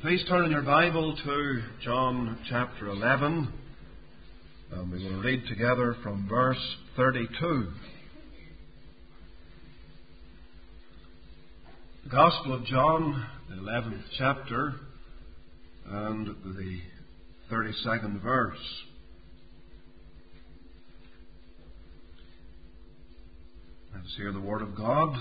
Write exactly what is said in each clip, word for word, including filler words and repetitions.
Please turn in your Bible to John chapter eleven, and we will read together from verse thirty-two. The Gospel of John, the eleventh chapter, and the thirty-second verse. Let us hear the Word of God.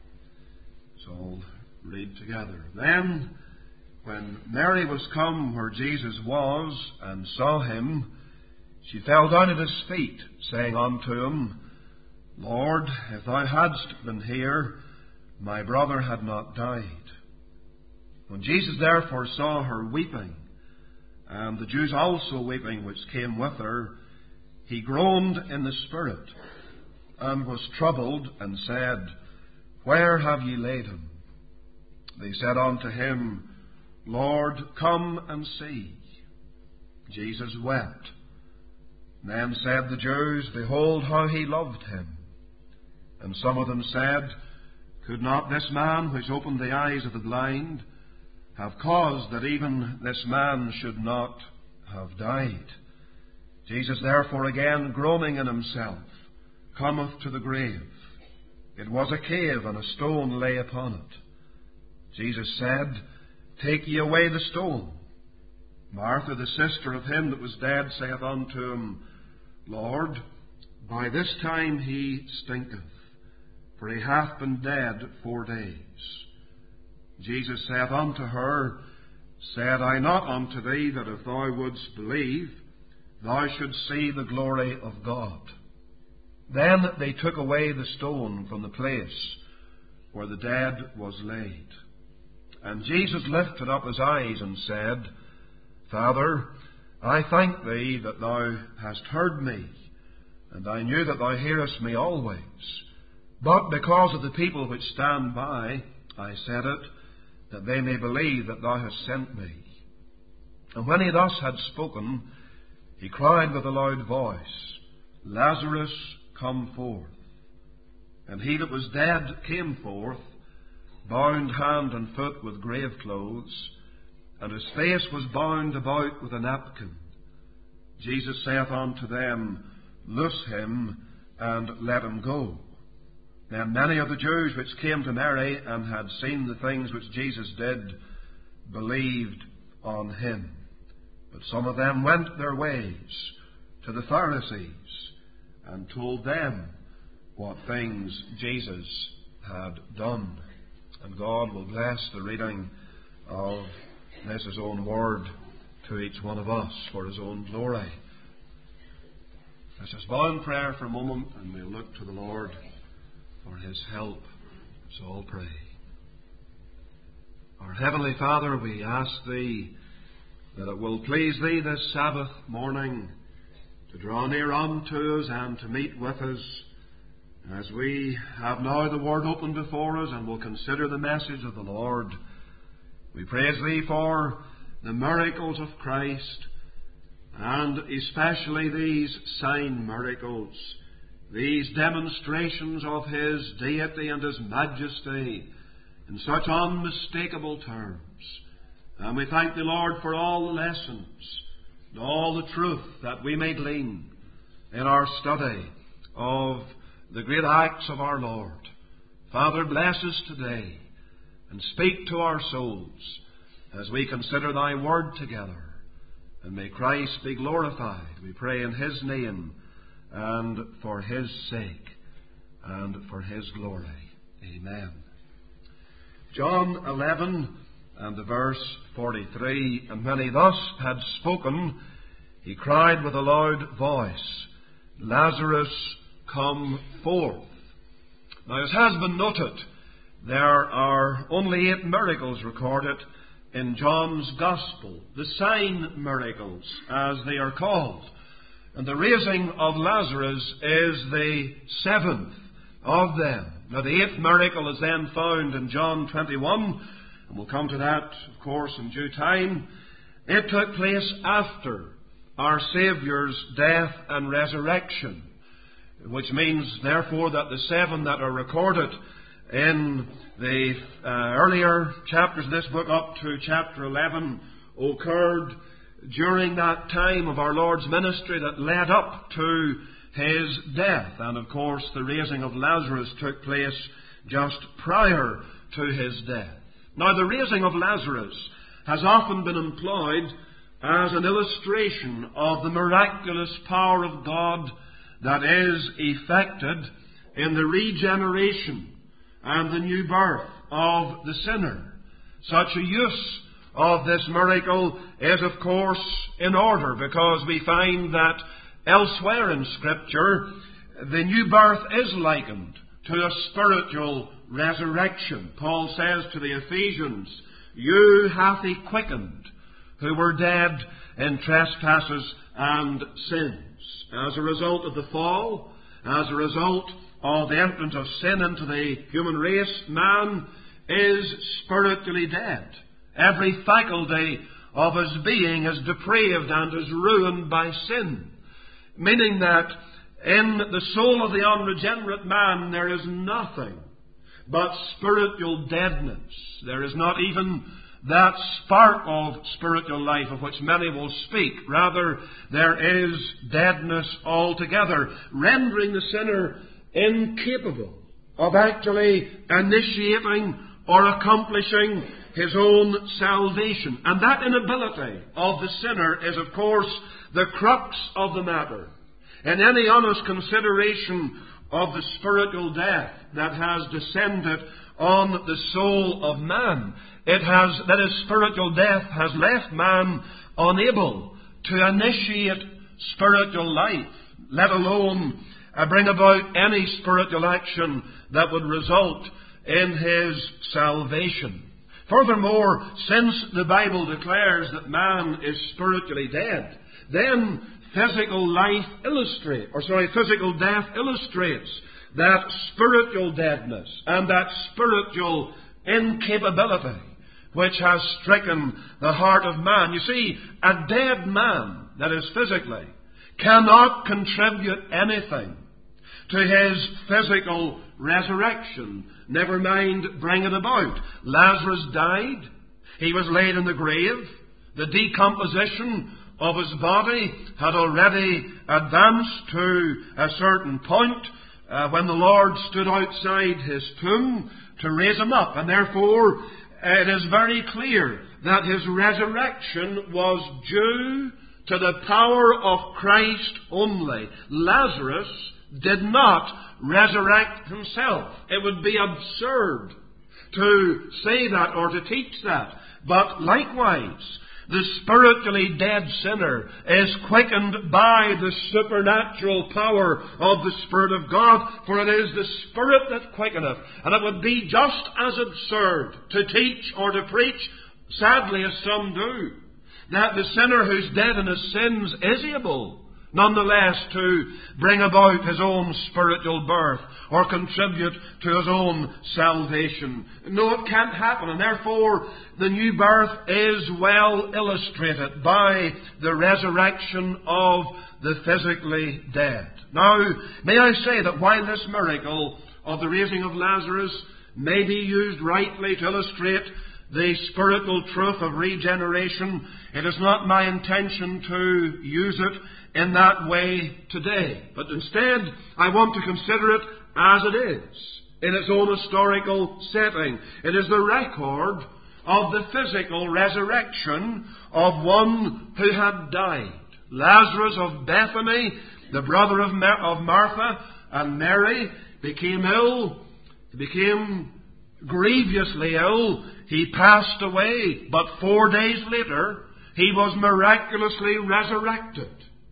So all read together. Then, when Mary was come where Jesus was, and saw him, she fell down at his feet, saying unto him, Lord, if thou hadst been here, my brother had not died. When Jesus therefore saw her weeping, and the Jews also weeping which came with her, he groaned in the spirit, and was troubled, and said, Where have ye laid him? They said unto him, Lord, come and see. Jesus wept. Then said the Jews, Behold how he loved him. And some of them said, Could not this man which opened the eyes of the blind have caused that even this man should not have died? Jesus therefore again groaning in himself, cometh to the grave. It was a cave, and a stone lay upon it. Jesus said, Take ye away the stone. Martha, the sister of him that was dead, saith unto him, Lord, by this time he stinketh, for he hath been dead four days. Jesus saith unto her, Said I not unto thee that if thou wouldst believe, thou shouldst see the glory of God? Then they took away the stone from the place where the dead was laid. And Jesus lifted up his eyes and said, Father, I thank thee that thou hast heard me, and I knew that thou hearest me always. But because of the people which stand by, I said it, that they may believe that thou hast sent me. And when he thus had spoken, he cried with a loud voice, Lazarus, come forth. And he that was dead came forth, bound hand and foot with grave clothes, and his face was bound about with a napkin. Jesus saith unto them, Loose him, and let him go. Then many of the Jews which came to Mary, and had seen the things which Jesus did, believed on him. But some of them went their ways to the Pharisees, and told them what things Jesus had done. And God will bless the reading of this His own word to each one of us for His own glory. Let's just bow in prayer for a moment, and we'll look to the Lord for His help. So all pray. Our Heavenly Father, we ask Thee that it will please Thee this Sabbath morning to draw near unto us and to meet with us, as we have now the Word open before us and will consider the message of the Lord. We praise Thee for the miracles of Christ, and especially these sign miracles, these demonstrations of His deity and His majesty in such unmistakable terms. And we thank Thee, Lord, for all the lessons and all the truth that we may glean in our study of the great acts of our Lord. Father, bless us today and speak to our souls as we consider Thy Word together. And may Christ be glorified, we pray in His name and for His sake and for His glory. Amen. John eleven and the verse forty-three. And when he thus had spoken, he cried with a loud voice, Lazarus, come forth. Now, as has been noted, there are only eight miracles recorded in John's Gospel, the sign miracles, as they are called. And the raising of Lazarus is the seventh of them. Now, the eighth miracle is then found in John twenty-one, and we'll come to that, of course, in due time. It took place after our Saviour's death and resurrection, which means, therefore, that the seven that are recorded in the uh, earlier chapters of this book up to chapter eleven occurred during that time of our Lord's ministry that led up to His death. And of course the raising of Lazarus took place just prior to His death. Now the raising of Lazarus has often been employed as an illustration of the miraculous power of God that is effected in the regeneration and the new birth of the sinner. Such a use of this miracle is, of course, in order, because we find that elsewhere in Scripture the new birth is likened to a spiritual resurrection. Paul says to the Ephesians, "You hath He quickened, who were dead in trespasses and sins." As a result of the fall, as a result of the entrance of sin into the human race, man is spiritually dead. Every faculty of his being is depraved and is ruined by sin. Meaning that in the soul of the unregenerate man there is nothing but spiritual deadness. There is not even that spark of spiritual life of which many will speak. Rather, there is deadness altogether, rendering the sinner incapable of actually initiating or accomplishing his own salvation. And that inability of the sinner is, of course, the crux of the matter. In any honest consideration of the spiritual death that has descended on the soul of man, it has, that is, spiritual death has left man unable to initiate spiritual life, let alone uh, bring about any spiritual action that would result in his salvation. Furthermore, since the Bible declares that man is spiritually dead, then physical life illustrates, or sorry, physical death illustrates that spiritual deadness and that spiritual incapability which has stricken the heart of man. You see, a dead man, that is physically, cannot contribute anything to his physical resurrection, never mind bring it about. Lazarus died. He was laid in the grave. The decomposition of his body had already advanced to a certain point uh, when the Lord stood outside his tomb to raise him up. And therefore, it is very clear that his resurrection was due to the power of Christ only. Lazarus did not resurrect himself. It would be absurd to say that or to teach that. But likewise, the spiritually dead sinner is quickened by the supernatural power of the Spirit of God, for it is the Spirit that quickeneth. And it would be just as absurd to teach or to preach, sadly as some do, that the sinner who's dead in his sins is able nonetheless to bring about his own spiritual birth or contribute to his own salvation. No, it can't happen, and therefore the new birth is well illustrated by the resurrection of the physically dead. Now, may I say that while this miracle of the raising of Lazarus may be used rightly to illustrate the spiritual truth of regeneration, it is not my intention to use it in that way today. But instead, I want to consider it as it is, in its own historical setting. It is the record of the physical resurrection of one who had died. Lazarus of Bethany, the brother of, Mar- of Martha and Mary, became ill. He became grievously ill. He passed away, but four days later, he was miraculously resurrected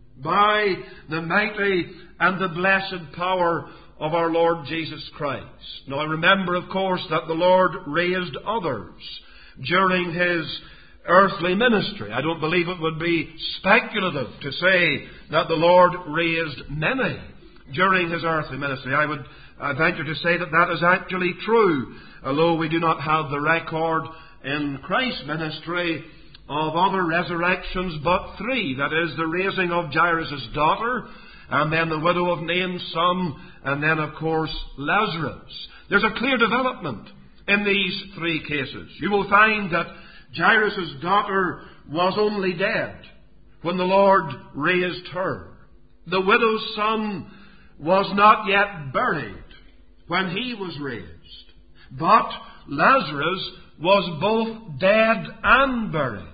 by the mighty and the blessed power of our Lord Jesus Christ. Now, I remember, of course, that the Lord raised others during His earthly ministry. I don't believe it would be speculative to say that the Lord raised many during His earthly ministry. I would I venture to say that that is actually true, although we do not have the record in Christ's ministry of other resurrections but three. That is, the raising of Jairus' daughter, and then the widow of Nain's son, and then, of course, Lazarus. There's a clear development in these three cases. You will find that Jairus' daughter was only dead when the Lord raised her. The widow's son was not yet buried when he was raised. But Lazarus was both dead and buried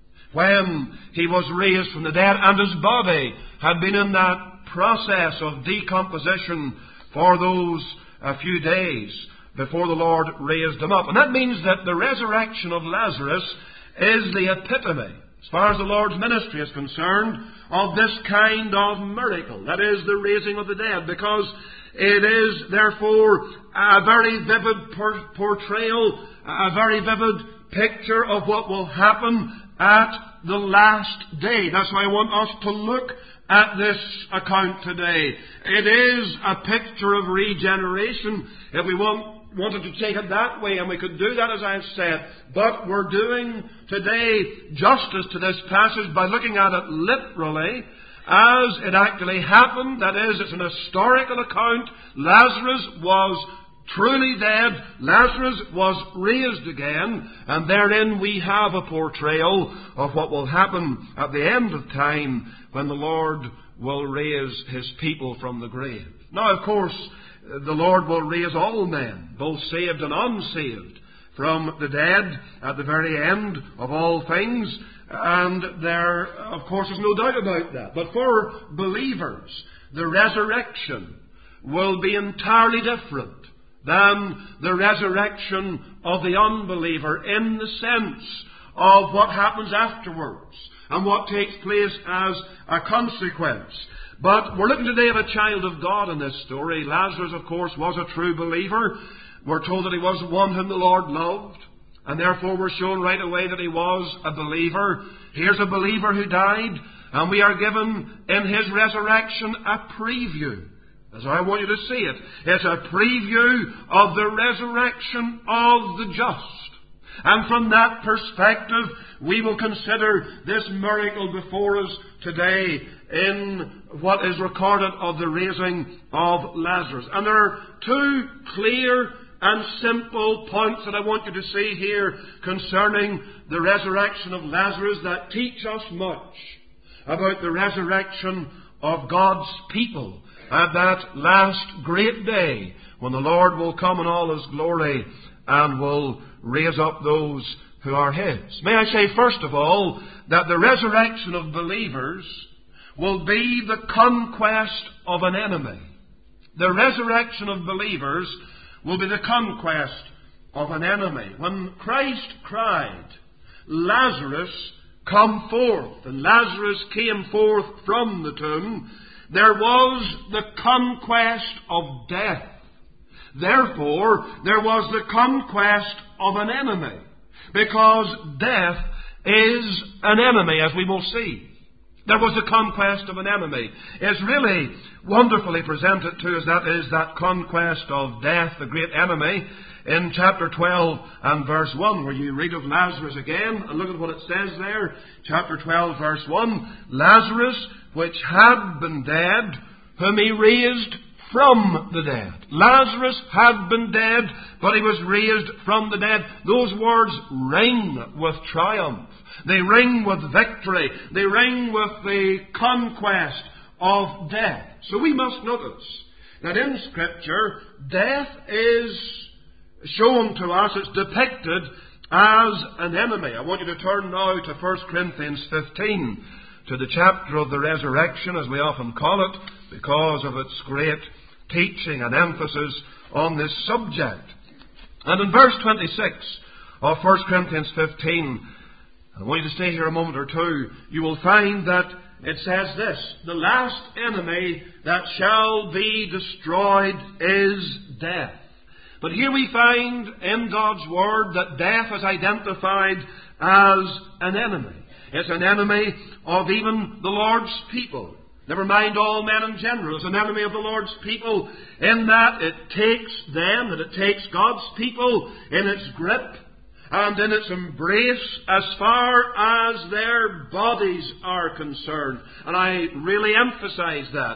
when he was raised from the dead, and his body had been in that process of decomposition for those a few days before the Lord raised him up. And that means that the resurrection of Lazarus is the epitome, as far as the Lord's ministry is concerned, of this kind of miracle. That is, the raising of the dead, because it is, therefore, a very vivid por- portrayal, a very vivid picture of what will happen at the last day. That's why I want us to look at this account today. It is a picture of regeneration, if we want wanted to take it that way, and we could do that, as I've said. But we're doing today justice to this passage by looking at it literally, as it actually happened. That is, it's an historical account. Lazarus was truly dead. Lazarus was raised again. And therein we have a portrayal of what will happen at the end of time when the Lord will raise His people from the grave. Now, of course, the Lord will raise all men, both saved and unsaved, from the dead at the very end of all things. And there, of course, is no doubt about that. But for believers, the resurrection will be entirely different than the resurrection of the unbeliever, in the sense of what happens afterwards and what takes place as a consequence. But we're looking today at a child of God in this story. Lazarus, of course, was a true believer. We're told that he was one whom the Lord loved, and therefore we're shown right away that he was a believer. Here's a believer who died, and we are given in his resurrection a preview. That's how I want you to see it. It's a preview of the resurrection of the just. And from that perspective, we will consider this miracle before us today in what is recorded of the raising of Lazarus. And there are two clear and simple points that I want you to see here concerning the resurrection of Lazarus that teach us much about the resurrection of God's people at that last great day when the Lord will come in all His glory and will raise up those who are His. May I say, first of all, that the resurrection of believers will be the conquest of an enemy. The resurrection of believers will be the conquest of an enemy. When Christ cried, Lazarus, come forth, and Lazarus came forth from the tomb, there was the conquest of death. Therefore, there was the conquest of an enemy, because death is an enemy, as we will see. There was the conquest of an enemy. It's really wonderfully presented to us, that is, that conquest of death, the great enemy, in chapter twelve and verse one, where you read of Lazarus again, and look at what it says there. Chapter twelve, verse one, Lazarus, which had been dead, whom He raised from the dead. Lazarus had been dead, but he was raised from the dead. Those words ring with triumph. They ring with victory. They ring with the conquest of death. So we must notice that in Scripture, death is shown to us, it's depicted as an enemy. I want you to turn now to First Corinthians fifteen, to the chapter of the resurrection, as we often call it, because of its great teaching and emphasis on this subject. And in verse twenty-six of First Corinthians fifteen, I want you to stay here a moment or two, you will find that it says this: the last enemy that shall be destroyed is death. But here we find in God's Word that death is identified as an enemy. It's an enemy of even the Lord's people. Never mind all men in general. It's an enemy of the Lord's people in that it takes them, that it takes God's people in its grip and in its embrace as far as their bodies are concerned. And I really emphasize that.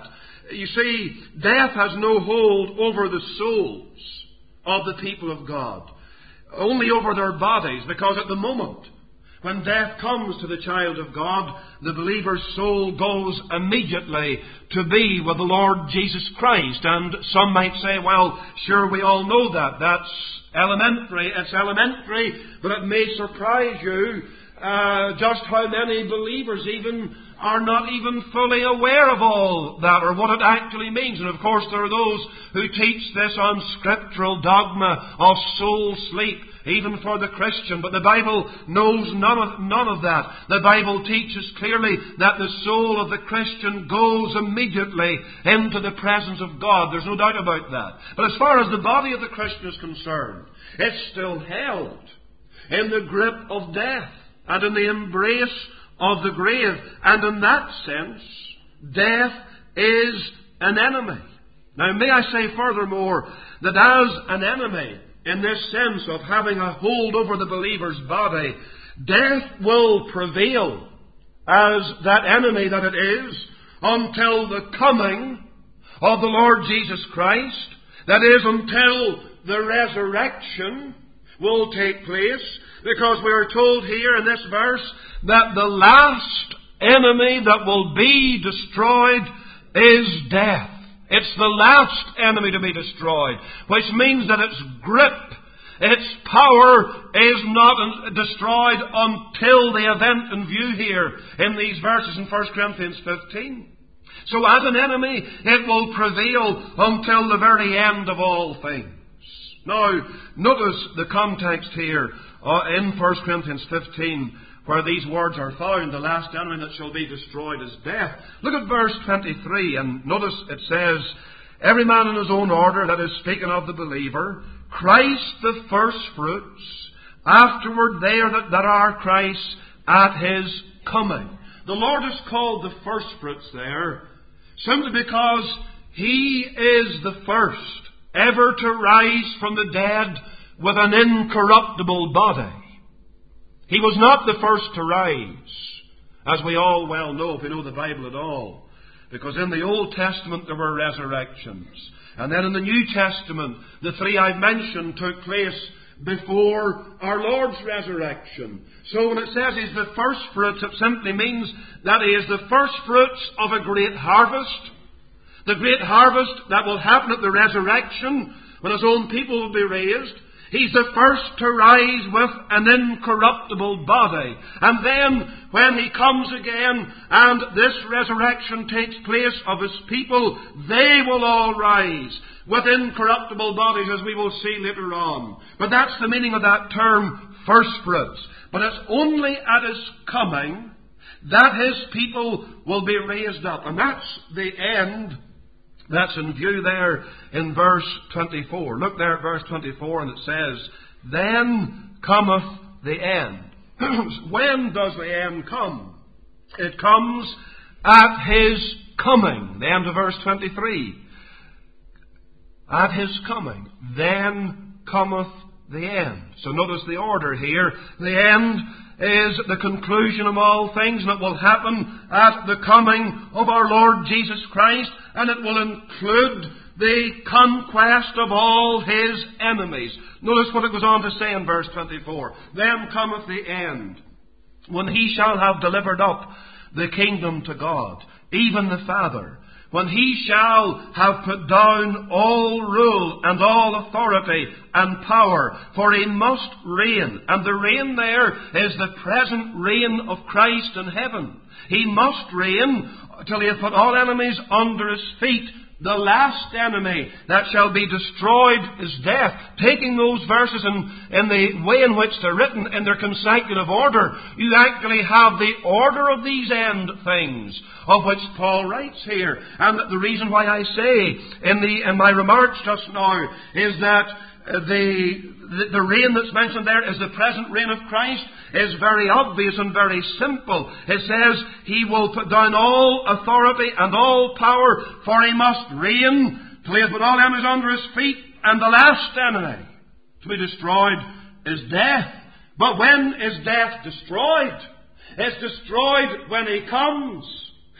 You see, death has no hold over the souls of the people of God, only over their bodies, because at the moment when death comes to the child of God, the believer's soul goes immediately to be with the Lord Jesus Christ. And some might say, well, sure, we all know that. That's elementary. It's elementary, but it may surprise you uh, just how many believers even are not even fully aware of all that, or what it actually means. And of course there are those who teach this unscriptural dogma of soul sleep, even for the Christian. But the Bible knows none of, none of that. The Bible teaches clearly that the soul of the Christian goes immediately into the presence of God. There's no doubt about that. But as far as the body of the Christian is concerned, it's still held in the grip of death and in the embrace of the grave. And in that sense, death is an enemy. Now, may I say furthermore that as an enemy, in this sense of having a hold over the believer's body, death will prevail as that enemy that it is until the coming of the Lord Jesus Christ. That is, until the resurrection will take place, because we are told here in this verse that the last enemy that will be destroyed is death. It's the last enemy to be destroyed, which means that its grip, its power is not destroyed until the event in view here in these verses in First Corinthians fifteen. So as an enemy, it will prevail until the very end of all things. Now, notice the context here uh, in First Corinthians fifteen, where these words are found. The last enemy that shall be destroyed is death. Look at verse twenty-three, and notice it says, every man in his own order, that is speaking of the believer, Christ the firstfruits, afterward they are that, that are Christ at His coming. The Lord is called the firstfruits there, simply because He is the first ever to rise from the dead with an incorruptible body. He was not the first to rise, as we all well know if we know the Bible at all. Because in the Old Testament there were resurrections. And then in the New Testament, the three I've mentioned took place before our Lord's resurrection. So when it says He's the first fruits, it simply means that He is the first fruits of a great harvest. The great harvest that will happen at the resurrection, when His own people will be raised. He's the first to rise with an incorruptible body. And then, when He comes again, and this resurrection takes place of His people, they will all rise with incorruptible bodies, as we will see later on. But that's the meaning of that term, firstfruits. But it's only at His coming that His people will be raised up. And that's the end that's in view there in verse twenty-four. Look there at verse twenty-four, and it says, then cometh the end. When does the end come? It comes at His coming. The end of verse twenty-three. At His coming. Then cometh the end. So notice the order here. The end is the conclusion of all things, and it will happen at the coming of our Lord Jesus Christ, and it will include the conquest of all His enemies. Notice what it goes on to say in verse twenty-four. Then cometh the end, when He shall have delivered up the kingdom to God, even the Father, when He shall have put down all rule and all authority and power, for He must reign. And the reign there is the present reign of Christ in heaven. He must reign till He hath put all enemies under His feet. The last enemy that shall be destroyed is death. Taking those verses in, in the way in which they're written in their consecutive order, you actually have the order of these end things of which Paul writes here. And the reason why I say in the in my remarks just now is that the the, the reign that's mentioned there is the present reign of Christ is very obvious and very simple. It says He will put down all authority and all power, for He must reign till He hath put all enemies under His feet. And the last enemy to be destroyed is death. But when is death destroyed? It's destroyed when He comes.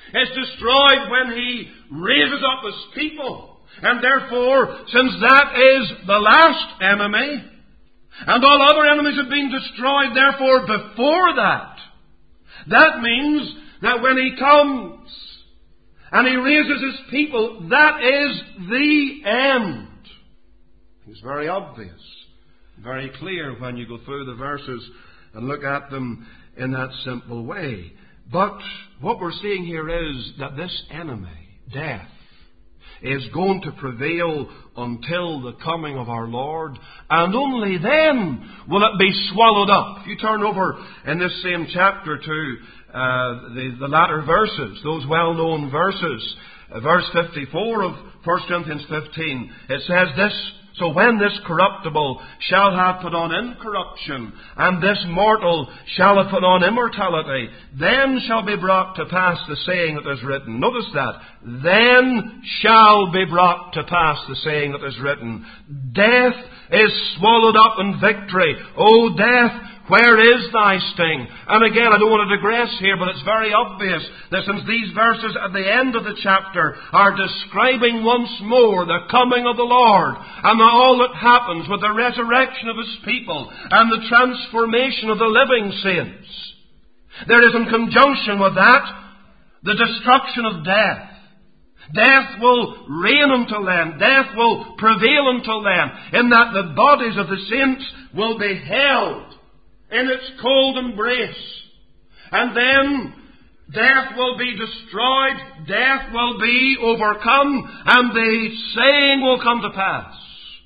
It's destroyed when He raises up His people. And therefore, since that is the last enemy, and all other enemies have been destroyed, therefore, before that, that means that when He comes and He raises His people, that is the end. It's very obvious, very clear when you go through the verses and look at them in that simple way. But what we're seeing here is that this enemy, death, is going to prevail until the coming of our Lord, and only then will it be swallowed up. If you turn over in this same chapter to uh, the, the latter verses, those well-known verses, uh, verse fifty-four of First Corinthians fifteen, it says this, "So when this corruptible shall have put on incorruption, and this mortal shall have put on immortality, then shall be brought to pass the saying that is written." Notice that. Then shall be brought to pass the saying that is written. Death is swallowed up in victory. O death, where is thy sting? And again, I don't want to digress here, but it's very obvious that since these verses at the end of the chapter are describing once more the coming of the Lord and all that happens with the resurrection of His people and the transformation of the living saints, there is in conjunction with that the destruction of death. Death will reign until then. Death will prevail until then, in that the bodies of the saints will be held in its cold embrace. And then death will be destroyed, death will be overcome, and the saying will come to pass,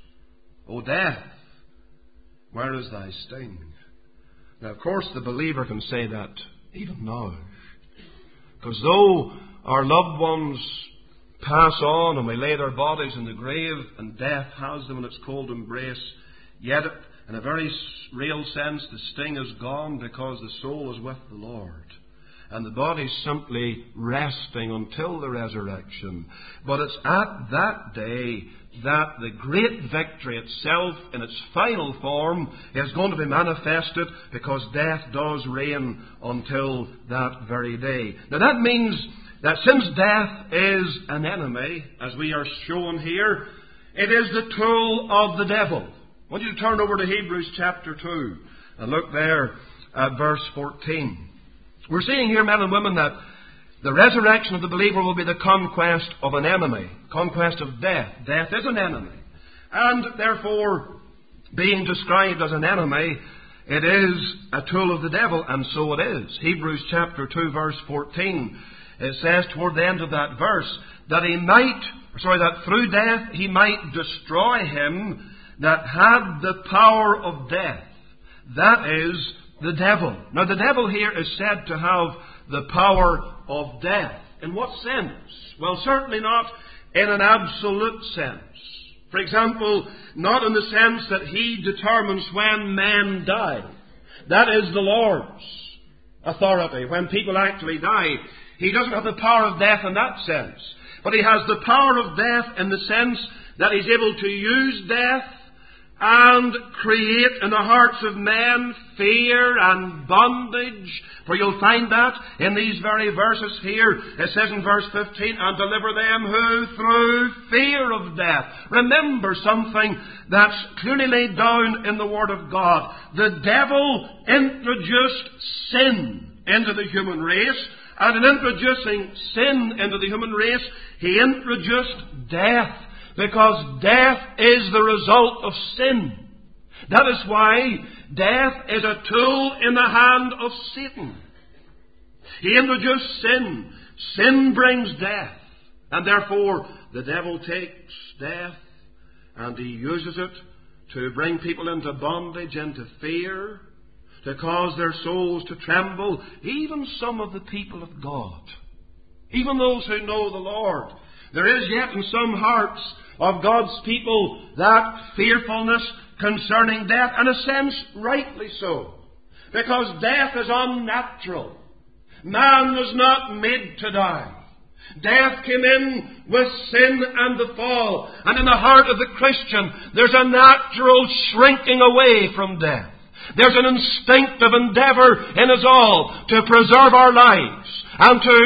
"O death, where is thy sting?" Now, of course, the believer can say that even now. Because though our loved ones pass on and we lay their bodies in the grave and death has them in its cold embrace, yet in a very real sense, the sting is gone because the soul is with the Lord. And the body's simply resting until the resurrection. But it's at that day that the great victory itself, in its final form, is going to be manifested, because death does reign until that very day. Now that means that since death is an enemy, as we are shown here, it is the tool of the devil. I want you to turn over to Hebrews chapter two and look there at verse fourteen. We're seeing here, men and women, that the resurrection of the believer will be the conquest of an enemy, conquest of death. Death is an enemy. And therefore, being described as an enemy, it is a tool of the devil, and so it is. Hebrews chapter two, verse fourteen, it says toward the end of that verse, that he might, sorry, that through death he might destroy him that had the power of death. That is the devil. Now the devil here is said to have the power of death. In what sense? Well, certainly not in an absolute sense. For example, not in the sense that he determines when men die. That is the Lord's authority. When people actually die, he doesn't have the power of death in that sense. But he has the power of death in the sense that he's able to use death and create in the hearts of men fear and bondage. For you'll find that in these very verses here. It says in verse fifteen, "And deliver them who through fear of death." Remember something that's clearly laid down in the Word of God. The devil introduced sin into the human race. And in introducing sin into the human race, he introduced death. Because death is the result of sin. That is why death is a tool in the hand of Satan. He introduced sin. Sin brings death. And therefore, the devil takes death and he uses it to bring people into bondage, into fear, to cause their souls to tremble. Even some of the people of God, even those who know the Lord, there is yet in some hearts of God's people that fearfulness concerning death, and in a sense, rightly so. Because death is unnatural. Man was not made to die. Death came in with sin and the fall. And in the heart of the Christian, there's a natural shrinking away from death. There's an instinctive endeavour in us all to preserve our lives and to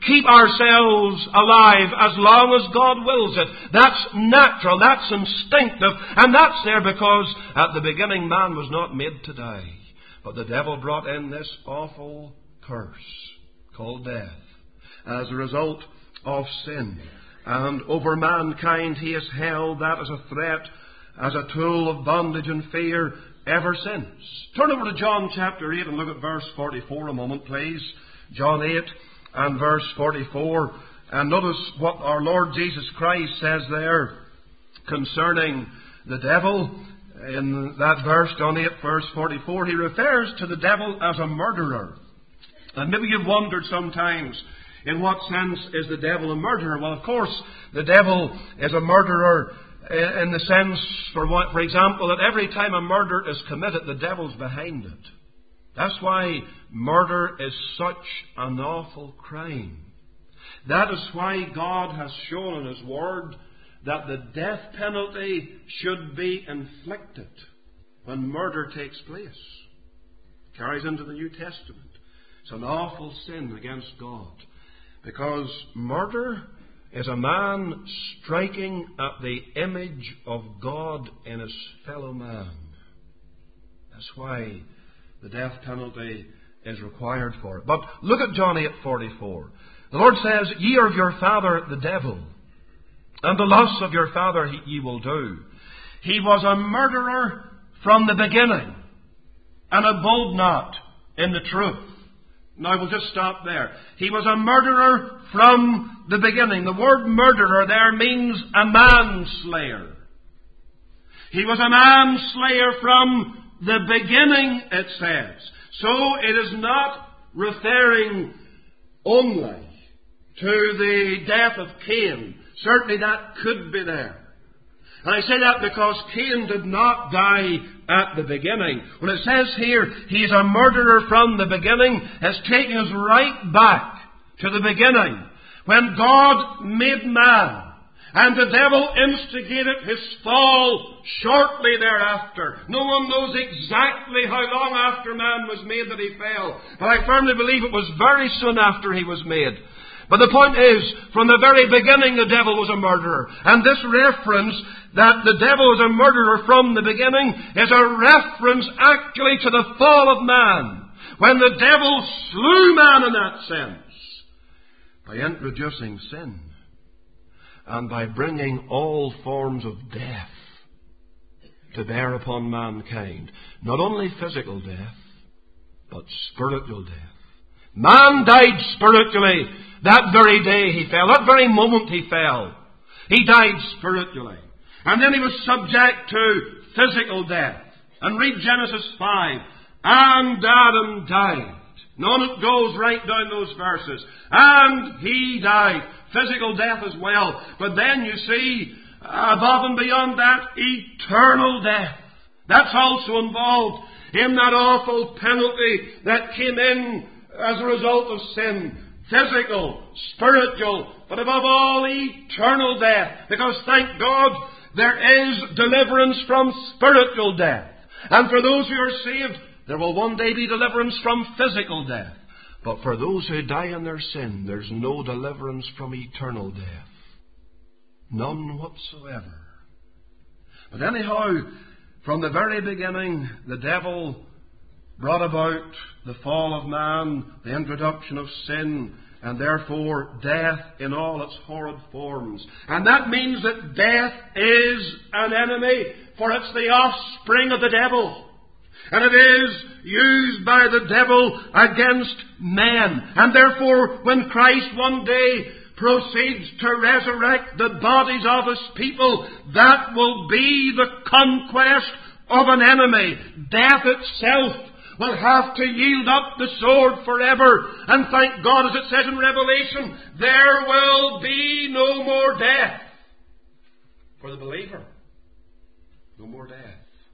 keep ourselves alive as long as God wills it. That's natural, that's instinctive, and that's there because at the beginning man was not made to die. But the devil brought in this awful curse called death as a result of sin. And over mankind he has held that as a threat, as a tool of bondage and fear ever since. Turn over to John chapter eight and look at verse forty-four a moment, please. John eight and verse forty-four. And notice what our Lord Jesus Christ says there concerning the devil. In that verse, John eight, verse forty-four, he refers to the devil as a murderer. And maybe you've wondered sometimes, in what sense is the devil a murderer? Well, of course, the devil is a murderer in the sense, for what, for example, that every time a murder is committed, the devil's behind it. That's why murder is such an awful crime. That is why God has shown in His Word that the death penalty should be inflicted when murder takes place. It carries into the New Testament. It's an awful sin against God. Because murder is a man striking at the image of God in his fellow man. That's why the death penalty is required for it. But look at John eight forty-four. The Lord says, "Ye are of your father the devil, and the lusts of your father ye will do. He was a murderer from the beginning, and abode not in the truth." Now we'll just stop there. He was a murderer from the beginning. The word murderer there means a manslayer. He was a manslayer from the beginning, it says. So it is not referring only to the death of Cain. Certainly that could be there. And I say that because Cain did not die at the beginning. When it says here, he's a murderer from the beginning, it's taking us right back to the beginning, when God made man, and the devil instigated his fall shortly thereafter. No one knows exactly how long after man was made that he fell, but I firmly believe it was very soon after he was made. But the point is, from the very beginning the devil was a murderer. And this reference that the devil was a murderer from the beginning is a reference actually to the fall of man, when the devil slew man in that sense, by introducing sin and by bringing all forms of death to bear upon mankind. Not only physical death, but spiritual death. Man died spiritually that very day he fell, that very moment he fell. He died spiritually. And then he was subject to physical death. And read Genesis five. And Adam died. None it goes right down those verses. And he died. Physical death as well. But then you see, above and beyond that, eternal death. That's also involved in that awful penalty that came in as a result of sin. Physical, spiritual, but above all, eternal death. Because thank God, there is deliverance from spiritual death. And for those who are saved, there will one day be deliverance from physical death. But for those who die in their sin, there's no deliverance from eternal death. None whatsoever. But anyhow, from the very beginning, the devil brought about the fall of man, the introduction of sin, and therefore death in all its horrid forms. And that means that death is an enemy, for it's the offspring of the devil. And it is used by the devil against men. And therefore, when Christ one day proceeds to resurrect the bodies of His people, that will be the conquest of an enemy. Death itself will have to yield up the sword forever. And thank God, as it says in Revelation, there will be no more death for the believer. No more death.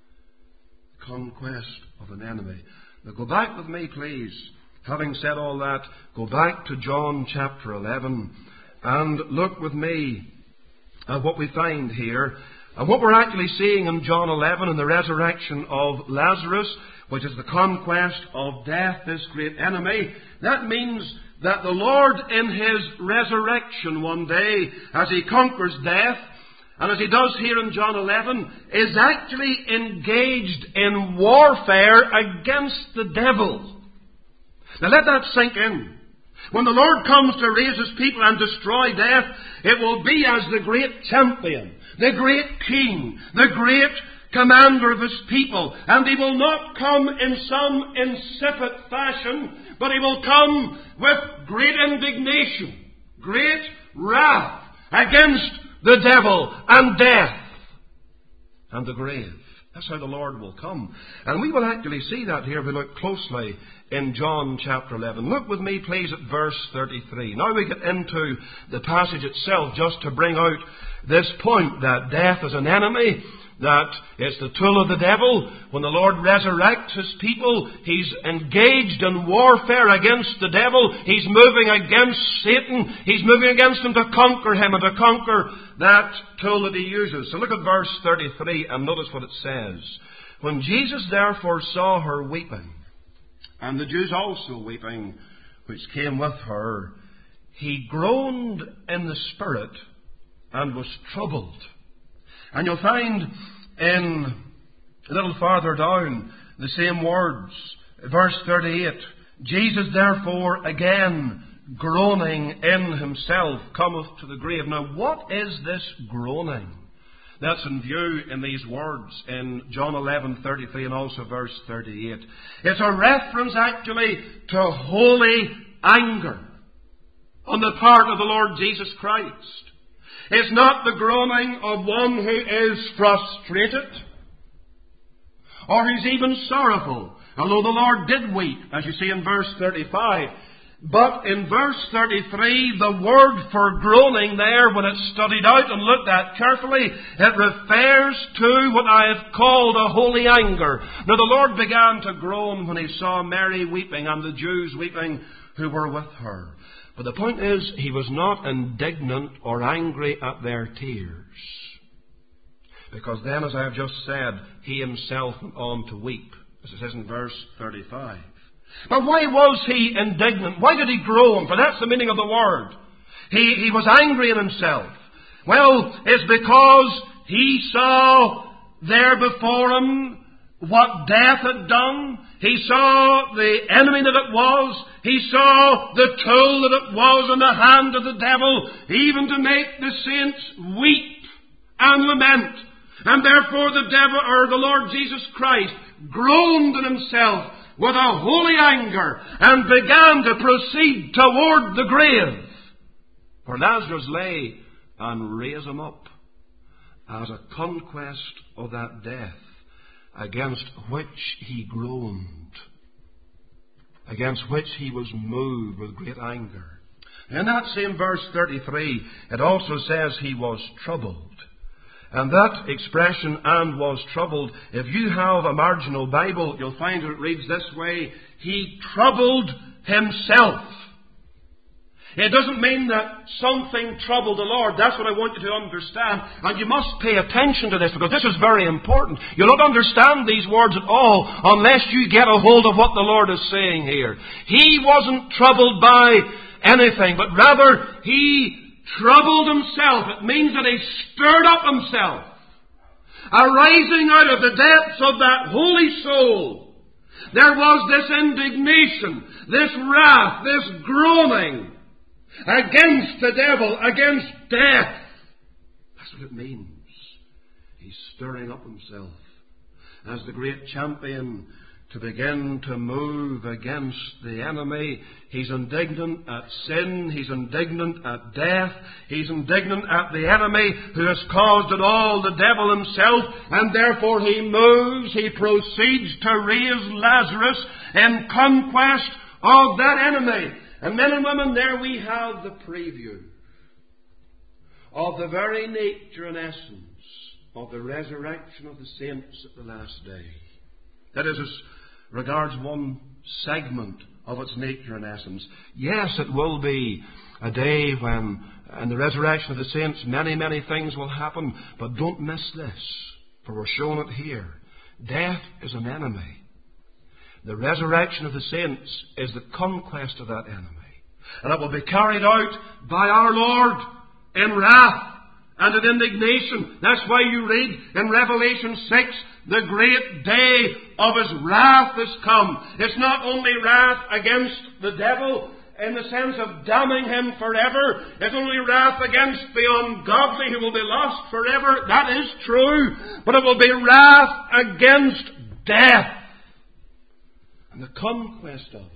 Conquest of an enemy. Now go back with me, please. Having said all that, go back to John chapter eleven and look with me at what we find here. And what we're actually seeing in John eleven, in the resurrection of Lazarus, which is the conquest of death, this great enemy. That means that the Lord in His resurrection one day, as He conquers death, and as He does here in John eleven, is actually engaged in warfare against the devil. Now let that sink in. When the Lord comes to raise His people and destroy death, it will be as the great champion, the great king, the great commander of His people. And He will not come in some insipid fashion, but He will come with great indignation, great wrath against the devil and death and the grave. That's how the Lord will come. And we will actually see that here if we look closely in John chapter eleven. Look with me, please, at verse thirty-three. Now we get into the passage itself just to bring out this point that death is an enemy, that it's the tool of the devil. When the Lord resurrects His people, He's engaged in warfare against the devil. He's moving against Satan. He's moving against him to conquer him and to conquer that tool that He uses. So look at verse thirty-three and notice what it says. When Jesus therefore saw her weeping, and the Jews also weeping, which came with her, He groaned in the spirit and was troubled. And you'll find in a little farther down the same words, verse thirty-eight, Jesus therefore again groaning in Himself cometh to the grave. Now what is this groaning that's in view in these words in John eleven thirty-three and also verse thirty-eight? It's a reference actually to holy anger on the part of the Lord Jesus Christ. It's not the groaning of one who is frustrated or who's even sorrowful, although the Lord did weep, as you see in verse thirty-five. But in verse thirty-three, the word for groaning there, when it's studied out and looked at carefully, it refers to what I have called a holy anger. Now the Lord began to groan when He saw Mary weeping and the Jews weeping who were with her. But the point is, He was not indignant or angry at their tears. Because then, as I have just said, He Himself went on to weep, as it says in verse thirty-five. But why was He indignant? Why did He groan? For that's the meaning of the word. He, he was angry in Himself. Well, it's because He saw there before Him what death had done. He saw the enemy that it was. He saw the tool that it was in the hand of the devil, even to make the saints weep and lament. And therefore the devil, or the Lord Jesus Christ, groaned in Himself with a holy anger and began to proceed toward the grave, where Lazarus lay, and raise him up as a conquest of that death against which He groaned, against which He was moved with great anger. In that same verse thirty-three, it also says He was troubled. And that expression, and was troubled, if you have a marginal Bible, you'll find it reads this way: He troubled Himself. It doesn't mean that something troubled the Lord. That's what I want you to understand. And you must pay attention to this, because this is very important. You'll not understand these words at all unless you get a hold of what the Lord is saying here. He wasn't troubled by anything, but rather He troubled Himself. It means that He stirred up Himself, arising out of the depths of that holy soul. There was this indignation, this wrath, this groaning against the devil, against death. That's what it means. He's stirring up Himself as the great champion to begin to move against the enemy. He's indignant at sin. He's indignant at death. He's indignant at the enemy who has caused it all, the devil himself. And therefore He moves, He proceeds to raise Lazarus in conquest of that enemy. And men and women, there we have the preview of the very nature and essence of the resurrection of the saints at the last day. That is, as regards one segment of its nature and essence. Yes, it will be a day when, in the resurrection of the saints, many, many things will happen. But don't miss this, for we're shown it here. Death is an enemy. The resurrection of the saints is the conquest of that enemy. And it will be carried out by our Lord in wrath and in indignation. That's why you read in Revelation six, the great day of His wrath has come. It's not only wrath against the devil in the sense of damning him forever. It's only wrath against the ungodly who will be lost forever. That is true. But it will be wrath against death. And the conquest of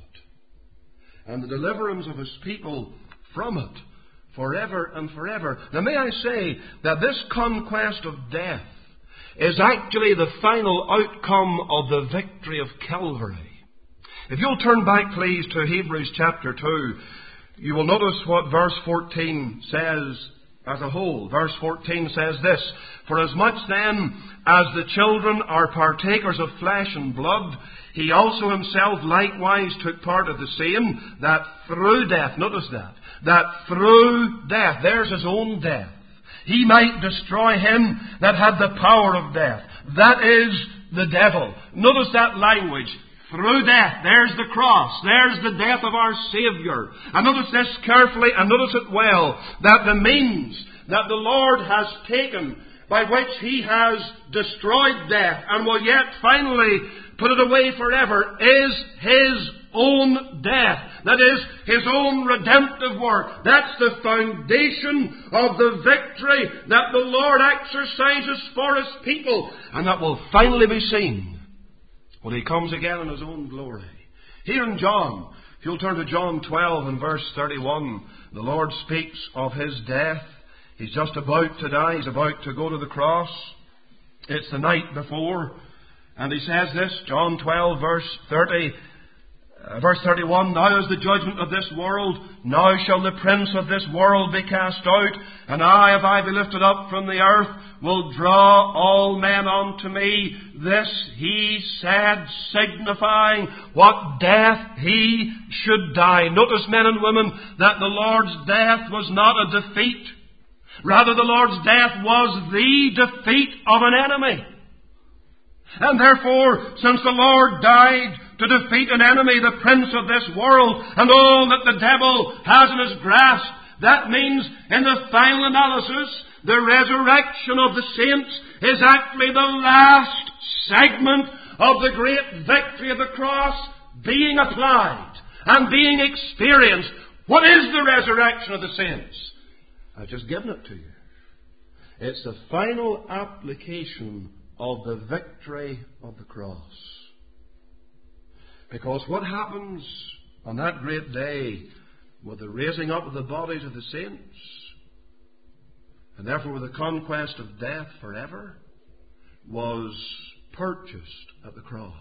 it. And the deliverance of His people from it. Forever and forever. Now may I say that this conquest of death is actually the final outcome of the victory of Calvary. If you'll turn back please to Hebrews chapter two, you will notice what verse fourteen says as a whole. Verse fourteen says this, "For as much then as the children are partakers of flesh and blood, He also Himself likewise took part of the same, that through death," notice that, "that through death," there's His own death, He might destroy him that had the power of death. That is the devil. Notice that language. Through death. There's the cross. There's the death of our Saviour. And notice this carefully and notice it well. That the means that the Lord has taken by which He has destroyed death and will yet finally put it away forever is His own death. That is, His own redemptive work. That's the foundation of the victory that the Lord exercises for His people. And that will finally be seen when He comes again in His own glory. Here in John, if you'll turn to John twelve and verse thirty-one, the Lord speaks of His death. He's just about to die. He's about to go to the cross. It's the night before. And He says this, John twelve verse thirty, uh, verse thirty-one, "Now is the judgment of this world. Now shall the prince of this world be cast out. And I, if I be lifted up from the earth, will draw all men unto me. This He said, signifying what death He should die." Notice, men and women, that the Lord's death was not a defeat. Rather, the Lord's death was the defeat of an enemy. And therefore, since the Lord died to defeat an enemy, the prince of this world, and all that the devil has in his grasp, that means, in the final analysis, the resurrection of the saints is actually the last segment of the great victory of the cross being applied and being experienced. What is the resurrection of the saints? I've just given it to you. It's the final application of the victory of the cross. Because what happens on that great day with the raising up of the bodies of the saints, and therefore with the conquest of death forever, was purchased at the cross.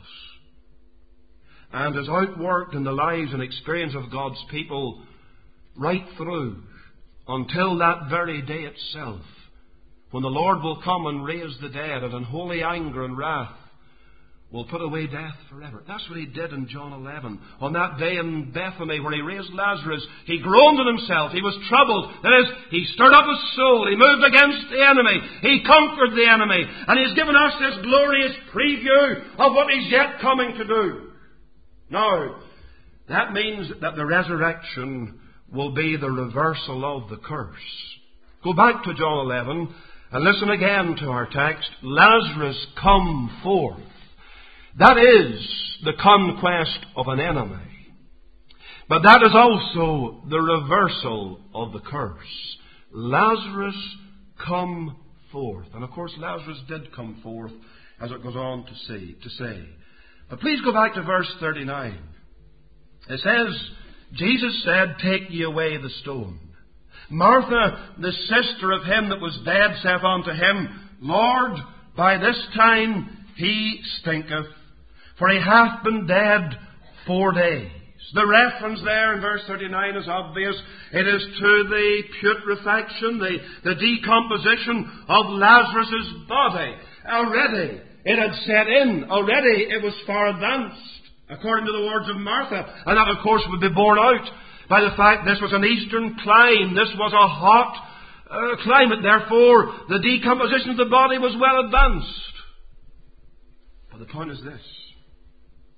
And is outworked in the lives and experience of God's people right through until that very day itself, when the Lord will come and raise the dead, and in holy anger and wrath will put away death forever. That's what He did in John eleven. On that day in Bethany where He raised Lazarus, He groaned in Himself. He was troubled. That is, He stirred up His soul. He moved against the enemy. He conquered the enemy. And He's given us this glorious preview of what He's yet coming to do. Now, that means that the resurrection will be the reversal of the curse. Go back to John eleven and listen again to our text. Lazarus, come forth. That is the conquest of an enemy. But that is also the reversal of the curse. Lazarus, come forth. And of course Lazarus did come forth, as it goes on to say. To say. But please go back to verse thirty-nine. It says, Jesus said, "Take ye away the stone." Martha, the sister of him that was dead, saith unto Him, "Lord, by this time he stinketh, for he hath been dead four days." The reference there in verse thirty-nine is obvious. It is to the putrefaction, the, the decomposition of Lazarus' body. Already it had set in. Already it was far advanced, according to the words of Martha. And that, of course, would be borne out by the fact this was an eastern clime. This was a hot uh, climate. Therefore, the decomposition of the body was well advanced. But the point is this.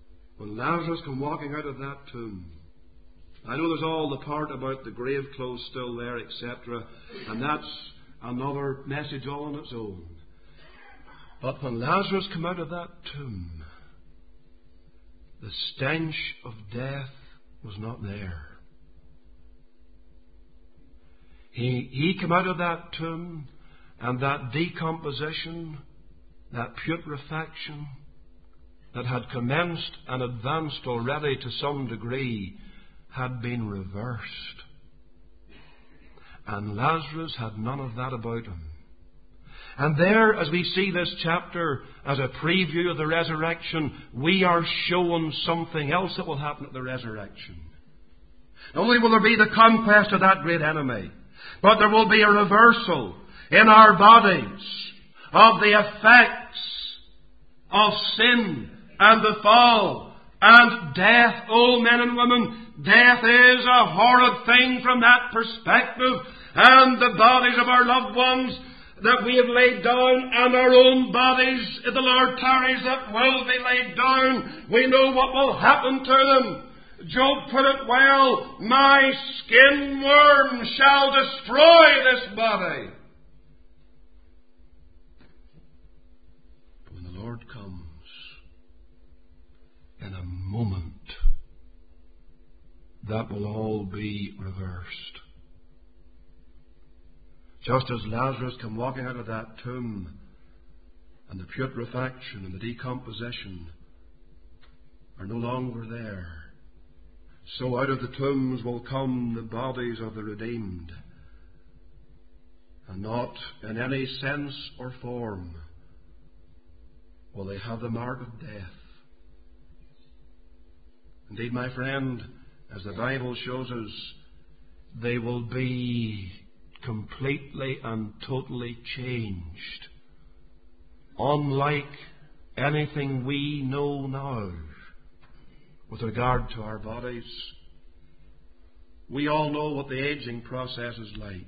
when Lazarus came walking out of that tomb, I know there's all the part about the grave clothes still there, et cetera, and that's another message all on its own. But when Lazarus came out of that tomb, the stench of death was not there. He, he came out of that tomb, and that decomposition, that putrefaction that had commenced and advanced already to some degree had been reversed. And Lazarus had none of that about him. And there, as we see this chapter as a preview of the resurrection, we are shown something else that will happen at the resurrection. Not only will there be the conquest of that great enemy, but there will be a reversal in our bodies of the effects of sin and the fall and death. Oh, men and women, death is a horrid thing from that perspective. And the bodies of our loved ones that we have laid down, and our own bodies, if the Lord tarries, that will be laid down, we know what will happen to them. Job put it well, my skin worm shall destroy this body. When the Lord comes, in a moment, that will all be reversed. Just as Lazarus came walking out of that tomb, and the putrefaction and the decomposition are no longer there, so out of the tombs will come the bodies of the redeemed, and not in any sense or form will they have the mark of death. Indeed, my friend, as the Bible shows us, they will be completely and totally changed, unlike anything we know now with regard to our bodies. We all know what the aging process is like.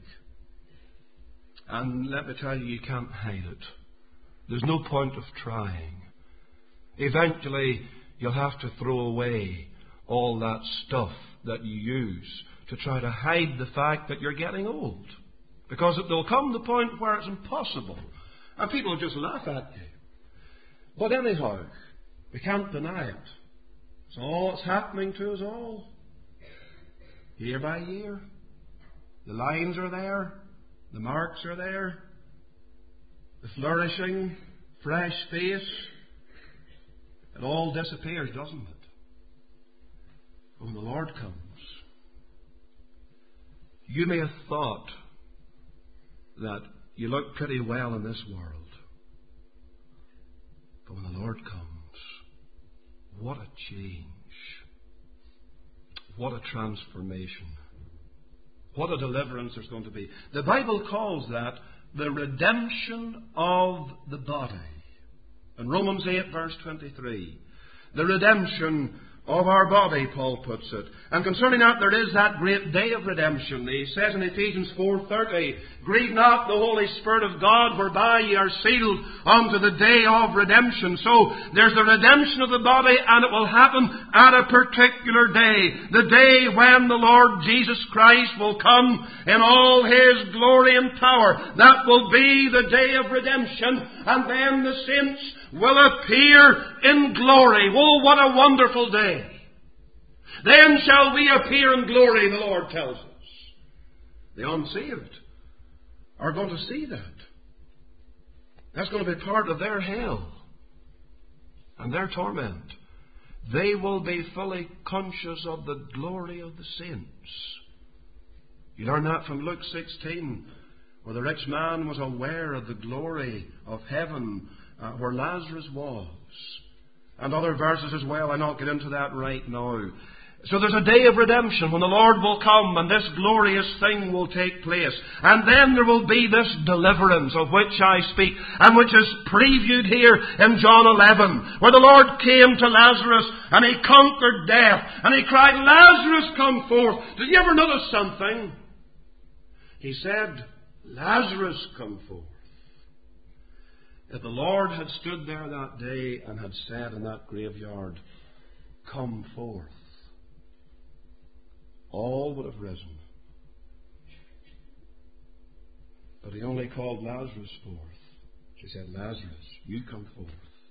And let me tell you, you can't hide it. There's no point of trying. Eventually, you'll have to throw away all that stuff that you use to try to hide the fact that you're getting old. Because there'll come the point where it's impossible. And people will just laugh at you. But anyhow, we can't deny it. It's all that's happening to us all. Year by year. The lines are there. The marks are there. The flourishing, fresh face. It all disappears, doesn't it? When the Lord comes, you may have thought that you look pretty well in this world. But when the Lord comes, what a change. What a transformation. What a deliverance there's going to be. The Bible calls that the redemption of the body. In Romans eight verse twenty-three. The redemption of our body, Paul puts it. And concerning that, there is that great day of redemption. He says in Ephesians four thirty, grieve not the Holy Spirit of God, whereby ye are sealed unto the day of redemption. So, there's the redemption of the body, and it will happen at a particular day. The day when the Lord Jesus Christ will come in all His glory and power. That will be the day of redemption. And then the saints will appear in glory. Oh, what a wonderful day. Then shall we appear in glory, the Lord tells us. The unsaved are going to see that. That's going to be part of their hell and their torment. They will be fully conscious of the glory of the saints. You learn that from Luke sixteen, where the rich man was aware of the glory of heaven, uh, where Lazarus was. And other verses as well. I'll not get into that right now. So there's a day of redemption when the Lord will come and this glorious thing will take place. And then there will be this deliverance of which I speak, and which is previewed here in John eleven, where the Lord came to Lazarus and He conquered death. And He cried, Lazarus, come forth. Did you ever notice something? He said, Lazarus, come forth. If the Lord had stood there that day and had said in that graveyard, come forth, all would have risen. But he only called Lazarus forth. She said, Lazarus, you come forth.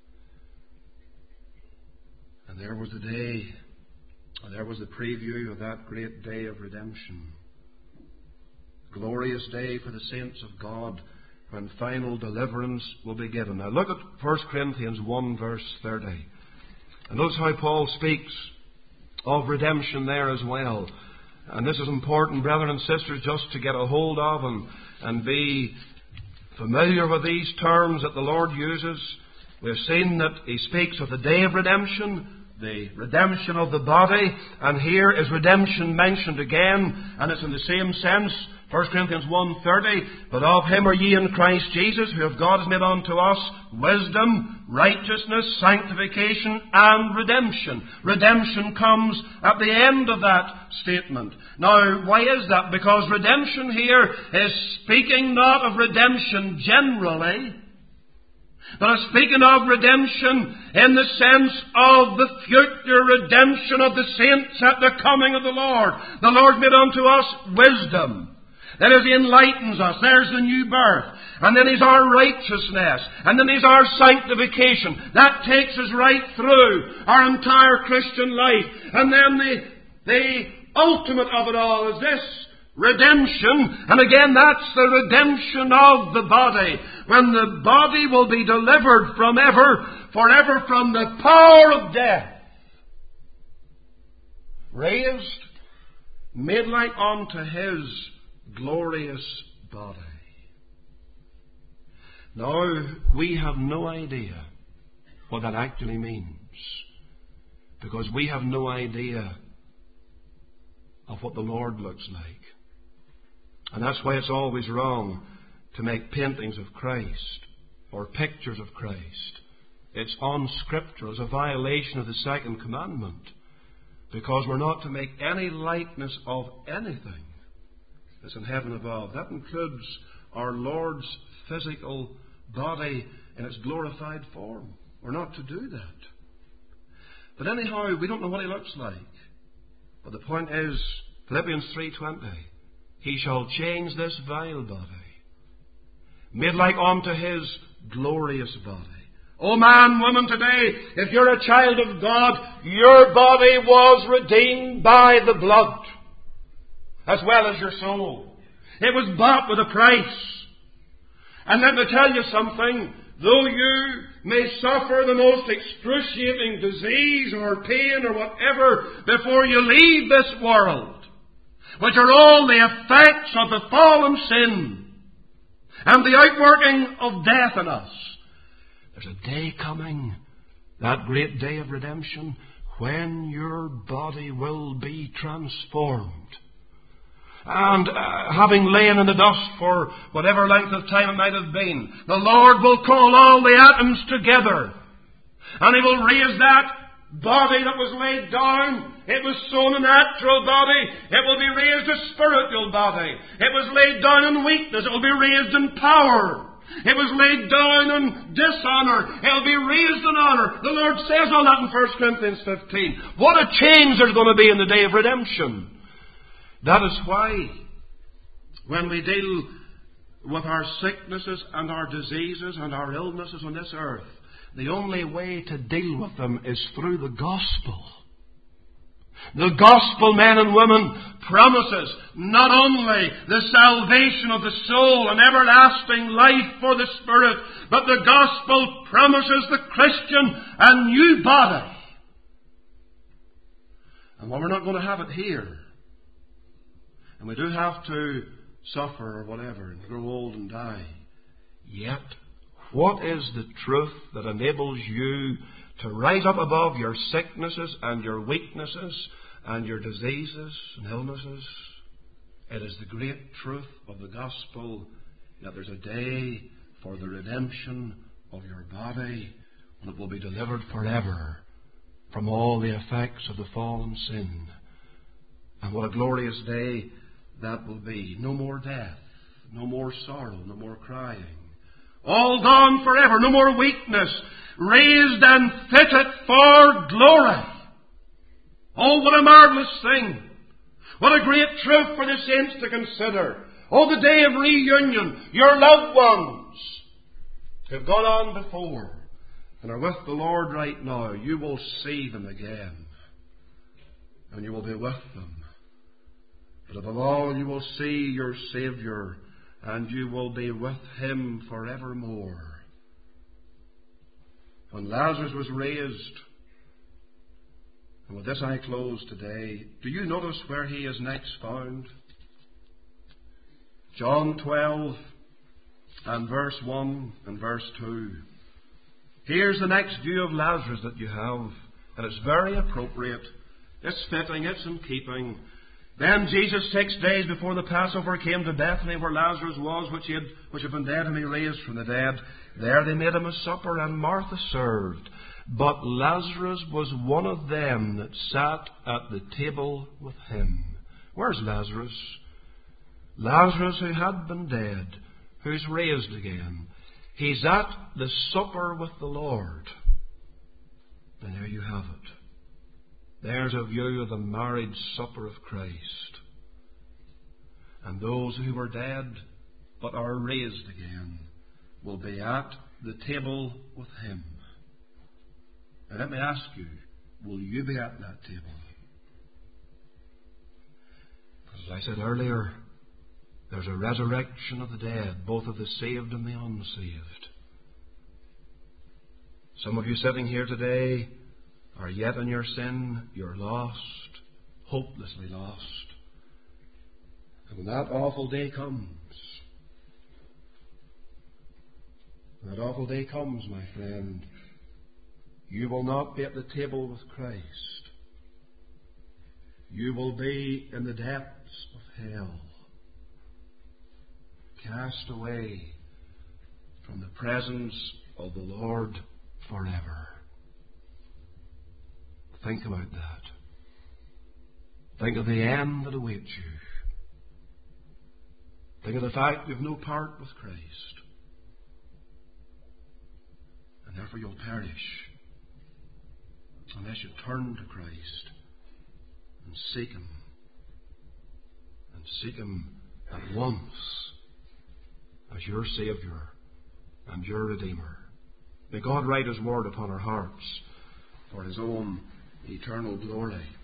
And there was the day, and there was the preview of that great day of redemption. Glorious day for the saints of God, when final deliverance will be given. Now look at First Corinthians one verse thirty. And notice how Paul speaks of redemption there as well. And this is important, brethren and sisters, just to get a hold of and, and be familiar with these terms that the Lord uses. We've seen that He speaks of the day of redemption, the redemption of the body, and here is redemption mentioned again, and it's in the same sense. First Corinthians one thirty, but of Him are ye in Christ Jesus, who of God is made unto us wisdom, righteousness, sanctification, and redemption. Redemption comes at the end of that statement. Now, why is that? Because redemption here is speaking not of redemption generally, but is speaking of redemption in the sense of the future redemption of the saints at the coming of the Lord. The Lord made unto us wisdom. That is, He enlightens us. There's the new birth. And then He's our righteousness. And then He's our sanctification. That takes us right through our entire Christian life. And then the, the ultimate of it all is this redemption. And again, that's the redemption of the body. When the body will be delivered from ever, forever from the power of death. Raised, made like unto His glorious body. Now, we have no idea what that actually means, because we have no idea of what the Lord looks like. And that's why it's always wrong to make paintings of Christ or pictures of Christ. It's unscriptural. It's a violation of the second commandment, because we're not to make any likeness of anything that's in heaven above. That includes our Lord's physical body in its glorified form. We're not to do that. But anyhow, we don't know what He looks like. But the point is, Philippians three twenty, He shall change this vile body, made like unto His glorious body. Oh man, woman, today, if you're a child of God, your body was redeemed by the blood, as well as your soul. It was bought with a price. And let me tell you something, though you may suffer the most excruciating disease or pain or whatever before you leave this world, which are all the effects of the fallen sin and the outworking of death in us, there's a day coming, that great day of redemption, when your body will be transformed. And uh, having lain in the dust for whatever length of time it might have been, the Lord will call all the atoms together. And He will raise that body that was laid down. It was sown a natural body. It will be raised a spiritual body. It was laid down in weakness. It will be raised in power. It was laid down in dishonour. It will be raised in honour. The Lord says all that in First Corinthians fifteen. What a change there's going to be in the day of redemption. That is why, when we deal with our sicknesses and our diseases and our illnesses on this earth, the only way to deal with them is through the gospel. The gospel, men and women, promises not only the salvation of the soul and everlasting life for the spirit, but the gospel promises the Christian a new body. And while we're not going to have it here, and we do have to suffer or whatever and grow old and die, yet what is the truth that enables you to rise up above your sicknesses and your weaknesses and your diseases and illnesses? It is the great truth of the gospel that there's a day for the redemption of your body, and it will be delivered forever from all the effects of the fallen sin. And what a glorious day that will be. No more death, no more sorrow, no more crying. All gone forever, no more weakness. Raised and fitted for glory. Oh, what a marvelous thing! What a great truth for the saints to consider! Oh, the day of reunion! Your loved ones who have gone on before and are with the Lord right now, you will see them again. And you will be with them. But above all, you will see your Saviour, and you will be with Him forevermore. When Lazarus was raised, and with this I close today, do you notice where he is next found? John twelve and verse one and verse two. Here's the next view of Lazarus that you have, and it's very appropriate. It's fitting, it's in keeping. Then Jesus, six days before the Passover, came to Bethany, where Lazarus was, which, he had, which had been dead, and he raised from the dead. There they made him a supper, and Martha served. But Lazarus was one of them that sat at the table with him. Where's Lazarus? Lazarus, who had been dead, who's raised again. He's at the supper with the Lord. And there you have it. There's a view of the marriage supper of Christ. And those who were dead but are raised again will be at the table with Him. And let me ask you, will you be at that table? As I said earlier, there's a resurrection of the dead, both of the saved and the unsaved. Some of you sitting here today are yet in your sin. You're lost, hopelessly lost. And when that awful day comes, when that awful day comes, my friend, you will not be at the table with Christ. You will be in the depths of hell, cast away from the presence of the Lord forever. Think about that. Think of the end that awaits you. Think of the fact you've no part with Christ. And therefore you'll perish unless you turn to Christ and seek Him. And seek Him at once as your Saviour and your Redeemer. May God write His word upon our hearts for His own eternal glory.